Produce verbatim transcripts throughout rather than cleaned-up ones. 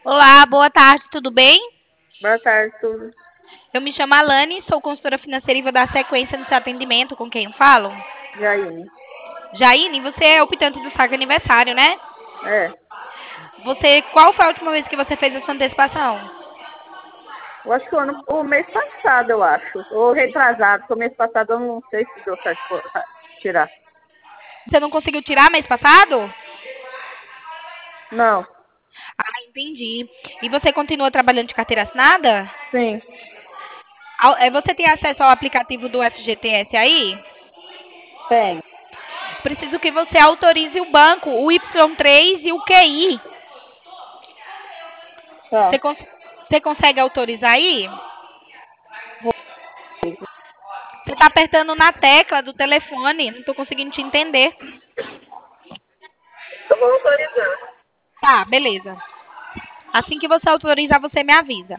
Olá, boa tarde, tudo bem? Boa tarde, tudo. Eu me chamo Alane, sou consultora financeira e vou dar sequência no seu atendimento. Com quem eu falo? Jaine. Jaine, você é optante do Saga Aniversário, né? É. Você, qual foi a última vez que você fez a sua antecipação? Eu acho que o, ano, o mês passado, eu acho. Ou retrasado, porque o mês passado eu não sei se deu certo for- ah, tirar. Você não conseguiu tirar mês passado? Não. Ah, entendi. E você continua trabalhando de carteira assinada? Sim. Ao- é, Você tem acesso ao aplicativo do F G T S aí? Tem. Preciso que você autorize o banco, o Y três e o Q I. Você, Tá. cons- você consegue autorizar aí? Você está apertando na tecla do telefone, não estou conseguindo te entender. Eu vou autorizar. Tá, beleza. Assim que você autorizar, você me avisa.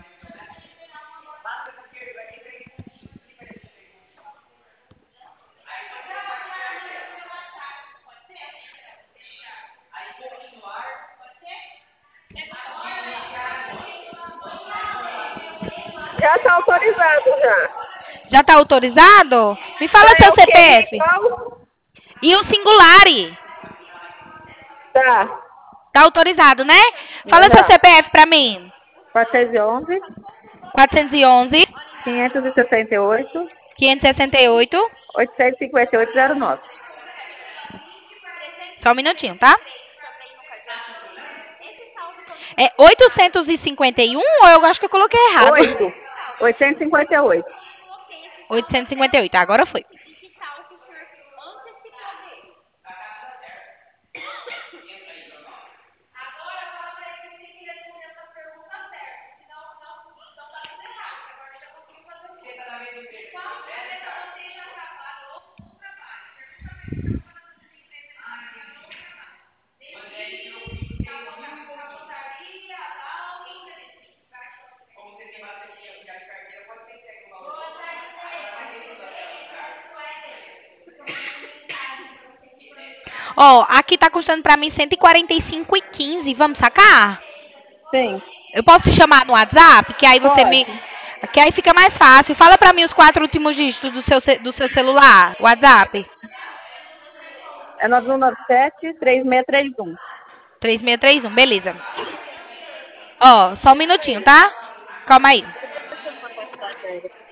Já tá autorizado, já. Já está autorizado? Me fala Tá, é seu o Q I C P F. qual? E o Singulari. Tá. Tá autorizado, né? Fala seu Já. C P F pra mim. quatrocentos e onze, quatrocentos e onze, quinhentos e sessenta e oito, quinhentos e sessenta e oito. oitocentos e cinquenta e oito, zero nove. Só um minutinho, tá? É oitocentos e cinquenta e um ou eu acho que eu coloquei errado? oito. oitocentos e cinquenta e oito. oitocentos e cinquenta e oito. Agora foi. Ó, aqui tá custando pra mim cento e quarenta e cinco e quinze. Vamos sacar? Sim. Eu posso te chamar no WhatsApp, que aí você me Pode. que aí fica mais fácil. Fala pra mim os quatro últimos dígitos do seu ce- do seu celular, WhatsApp. É nove um nove sete, três seis três um. três seis três um, beleza. Ó, só um minutinho, tá? Calma aí.